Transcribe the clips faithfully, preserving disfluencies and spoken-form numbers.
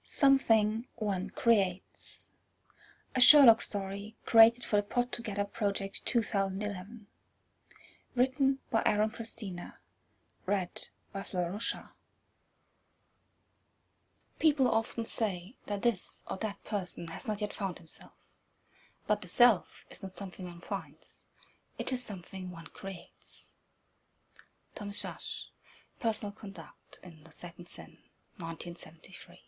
Something One Creates. A Sherlock story created for the Pod Together Project two thousand eleven. Written by Aaron Christina. Read by Fleur Rochat. People often say that this or that person has not yet found himself. But the self is not something one finds. It is something one creates. Thomas Szasz, Personal Conduct in The Second Sin, nineteen seventy-three.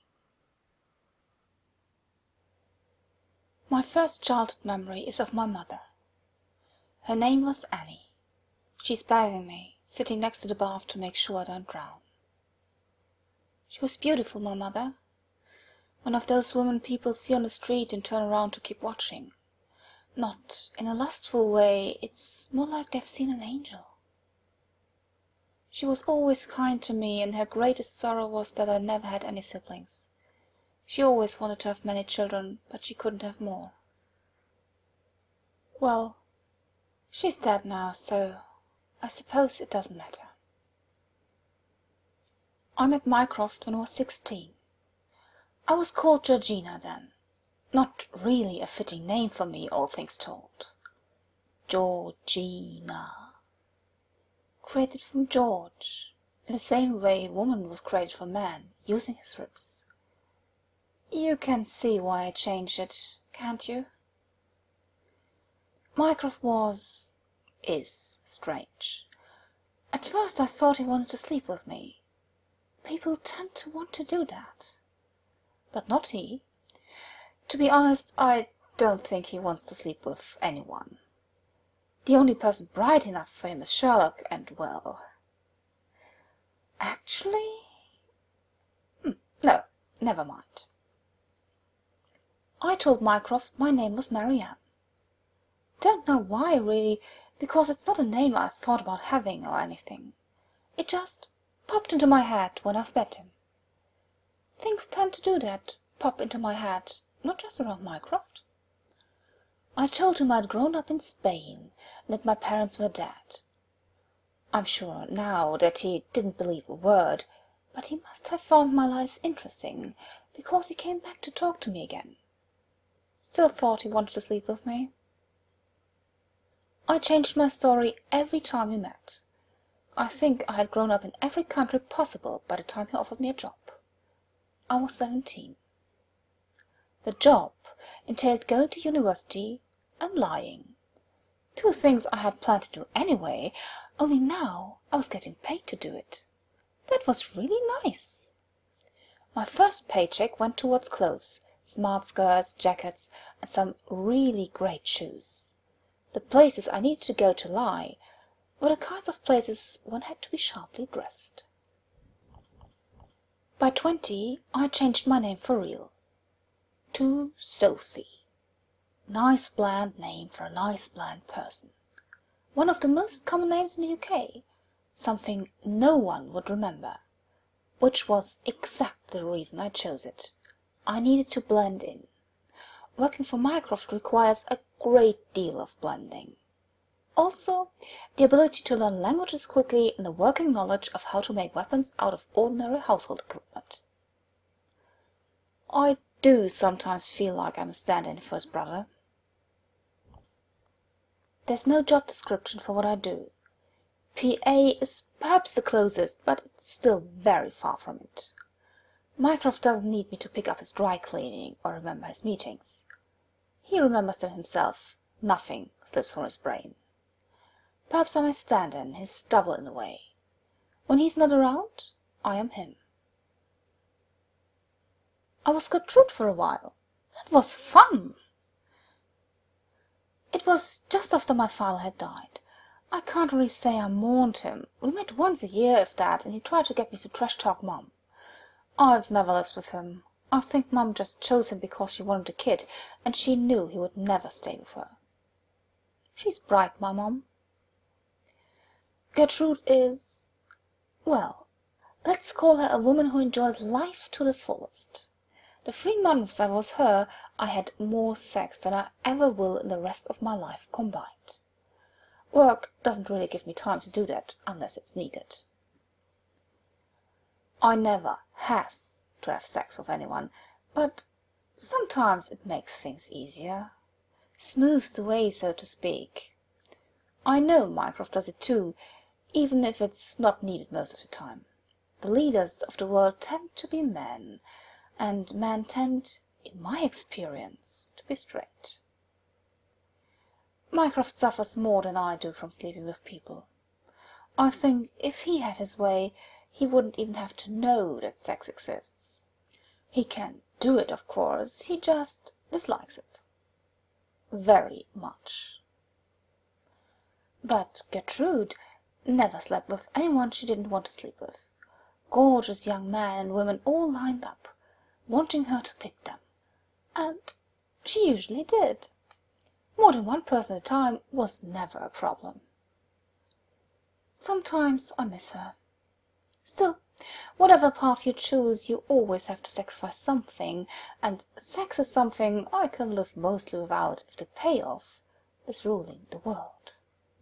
My first childhood memory is of my mother. Her name was Annie. She's bathing me, sitting next to the bath to make sure I don't drown. She was beautiful, my mother. One of those women people see on the street and turn around to keep watching. Not in a lustful way, it's more like they've seen an angel. She was always kind to me, and her greatest sorrow was that I never had any siblings. She always wanted to have many children, but she couldn't have more. Well, she's dead now, so I suppose it doesn't matter. I met Mycroft when I was sixteen. I was called Georgina then. Not really a fitting name for me, all things told. Georgina. Created from George, in the same way woman was created from man, using his ribs. You can see why I changed it, can't you? Mycroft was, is, strange. At first I thought he wanted to sleep with me. People tend to want to do that. But not he. To be honest, I don't think he wants to sleep with anyone. The only person bright enough for him is Sherlock, and well... Actually... Hmm, no, never mind. I told Mycroft my name was Marianne. Don't know why, really, because it's not a name I thought about having or anything. It just popped into my head when I've met him. Things tend to do that, pop into my head, not just around Mycroft. I told him I'd grown up in Spain, and that my parents were dead. I'm sure now that he didn't believe a word, but he must have found my lies interesting, because he came back to talk to me again. Still thought he wanted to sleep with me. I changed my story every time we met. I think I had grown up in every country possible by the time he offered me a job. I was seventeen. The job entailed going to university and lying. Two things I had planned to do anyway, only now I was getting paid to do it. That was really nice. My first paycheck went towards clothes, smart skirts, jackets, and some really great shoes. The places I needed to go to lie were the kinds of places one had to be sharply dressed. By twenty I changed my name for real. To Sophie. Nice bland name for a nice bland person. One of the most common names in the U K. Something no one would remember. Which was exactly the reason I chose it. I needed to blend in. Working for Mycroft requires a great deal of blending. Also, the ability to learn languages quickly and the working knowledge of how to make weapons out of ordinary household equipment. I do sometimes feel like I'm a stand-in for his brother. There's no job description for what I do. P A is perhaps the closest, but it's still very far from it. Mycroft doesn't need me to pick up his dry cleaning or remember his meetings. He remembers them himself. Nothing slips from his brain. Perhaps I'm a stand-in, his double in a way. When he's not around, I am him. I was Gertrude for a while. That was fun! It was just after my father had died. I can't really say I mourned him. We met once a year, if that, and he tried to get me to trash-talk Mum. I've never lived with him. I think Mum just chose him because she wanted a kid, and she knew he would never stay with her. She's bright, my Mum. Gertrude is, well, let's call her a woman who enjoys life to the fullest. The three months I was her, I had more sex than I ever will in the rest of my life combined. Work doesn't really give me time to do that, unless it's needed. I never have to have sex with anyone, But sometimes it makes things easier, smooths the way, so to speak. I know Mycroft does it too, even if it's not needed most of the time. The leaders of the world tend to be men, and men tend, in my experience, to be straight. Mycroft suffers more than I do from sleeping with people. I think if he had his way, he wouldn't even have to know that sex exists. He can do it, of course, he just dislikes it. Very much. But Gertrude never slept with anyone she didn't want to sleep with. Gorgeous young men and women all lined up, wanting her to pick them. And she usually did. More than one person at a time was never a problem. Sometimes I miss her. Still, whatever path you choose, you always have to sacrifice something, and sex is something I can live mostly without if the payoff is ruling the world.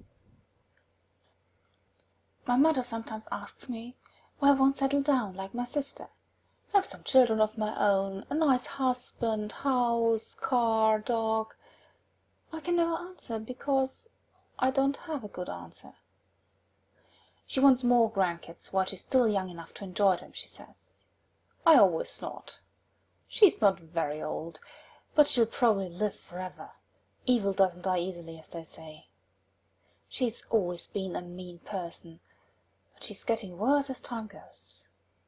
My mother sometimes asks me why I won't settle down like my sister, have some children of my own, a nice husband, house, car, dog. I can never answer because I don't have a good answer. She wants more grandkids while she's still young enough to enjoy them, she says. I always snort. She's not very old, but she'll probably live forever. Evil doesn't die easily, as they say. She's always been a mean person, but she's getting worse as time goes.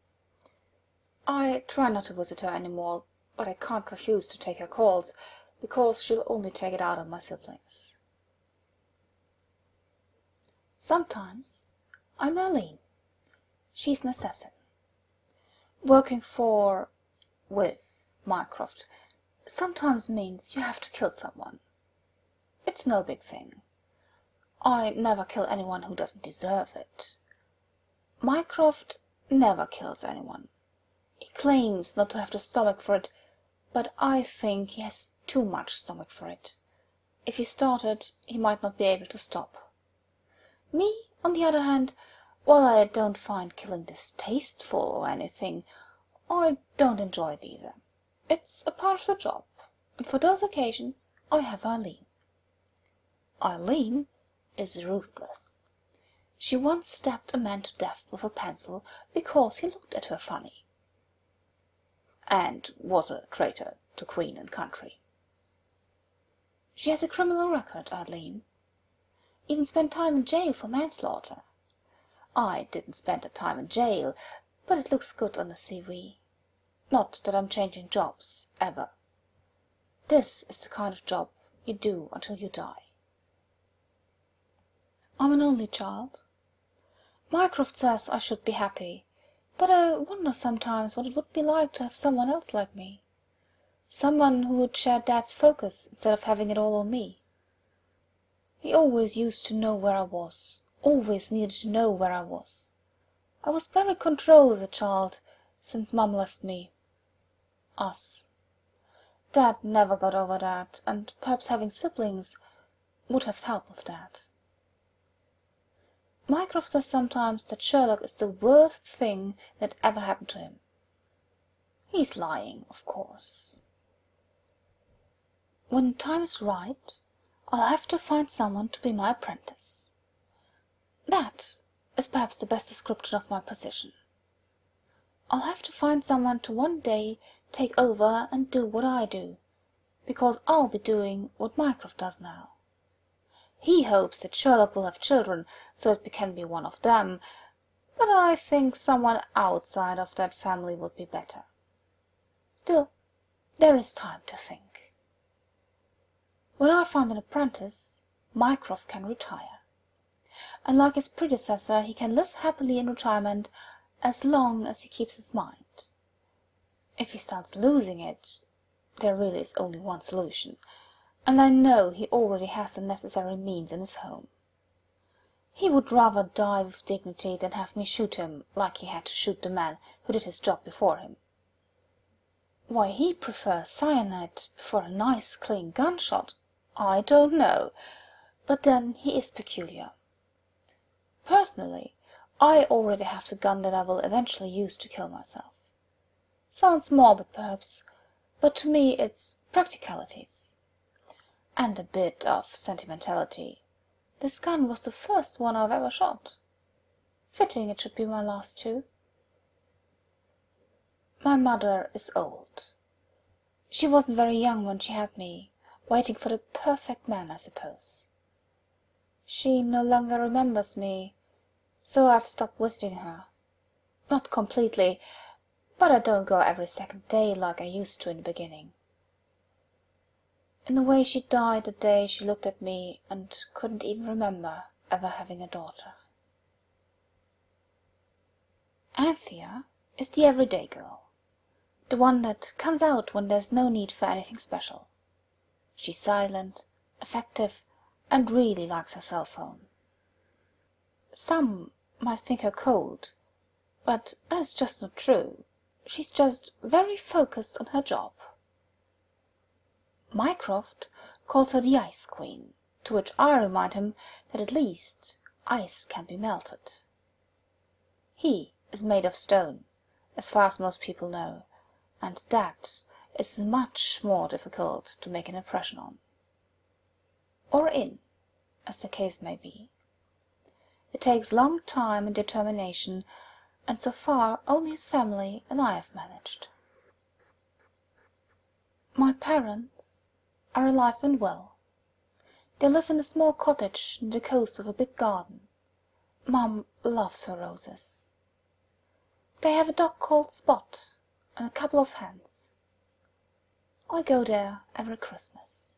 I try not to visit her any more, but I can't refuse to take her calls, because she'll only take it out on my siblings. Sometimes I'm Arlene. She's an assassin. Working for, with, Mycroft sometimes means you have to kill someone. It's no big thing. I never kill anyone who doesn't deserve it. Mycroft never kills anyone. He claims not to have the stomach for it, but I think he has too much stomach for it. If he started, he might not be able to stop. Me, on the other hand, while I don't find killing distasteful or anything, I don't enjoy it either. It's a part of the job, and for those occasions I have Arlene. Arlene is ruthless. She once stabbed a man to death with a pencil because he looked at her funny. And was a traitor to Queen and country. She has a criminal record, Arlene. Even spent time in jail for manslaughter. I didn't spend that time in jail, but it looks good on the C V. Not that I'm changing jobs, ever. This is the kind of job you do until you die. I'm an only child. Mycroft says I should be happy, but I wonder sometimes what it would be like to have someone else like me. Someone who would share Dad's focus instead of having it all on me. He always used to know where I was, always needed to know where I was. I was very controlled as a child, since Mum left me. Us. Dad never got over that, and perhaps having siblings would have helped with that. Mycroft says sometimes that Sherlock is the worst thing that ever happened to him. He's lying, of course. When the time is right, I'll have to find someone to be my apprentice. That is perhaps the best description of my position. I'll have to find someone to one day take over and do what I do, because I'll be doing what Mycroft does now. He hopes that Sherlock will have children, so it can be one of them, but I think someone outside of that family would be better. Still, there is time to think. When I find an apprentice, Mycroft can retire. And like his predecessor, he can live happily in retirement as long as he keeps his mind. If he starts losing it, there really is only one solution, and I know he already has the necessary means in his home. He would rather die with dignity than have me shoot him like he had to shoot the man who did his job before him. Why he prefers cyanide before a nice clean gunshot, I don't know, but then he is peculiar. Personally, I already have the gun that I will eventually use to kill myself. Sounds morbid, perhaps, but to me it's practicalities. And a bit of sentimentality. This gun was the first one I've ever shot. Fitting it should be my last too. My mother is old. She wasn't very young when she had me, waiting for the perfect man, I suppose. She no longer remembers me, so I've stopped visiting her. Not completely, but I don't go every second day like I used to in the beginning. In a way, she died the day she looked at me and couldn't even remember ever having a daughter. Anthea is the everyday girl, the one that comes out when there's no need for anything special. She's silent, effective, and really likes her cell phone. Some might think her cold, but that's just not true. She's just very focused on her job. Mycroft calls her the Ice Queen, to which I remind him that at least ice can be melted. He is made of stone, as far as most people know, and that is much more difficult to make an impression on. Or in, as the case may be. It takes long time and determination, and so far only his family and I have managed. My parents are alive and well. They live in a small cottage near the coast of a big garden. Mum loves her roses. They have a dog called Spot and a couple of hens. I go there every Christmas.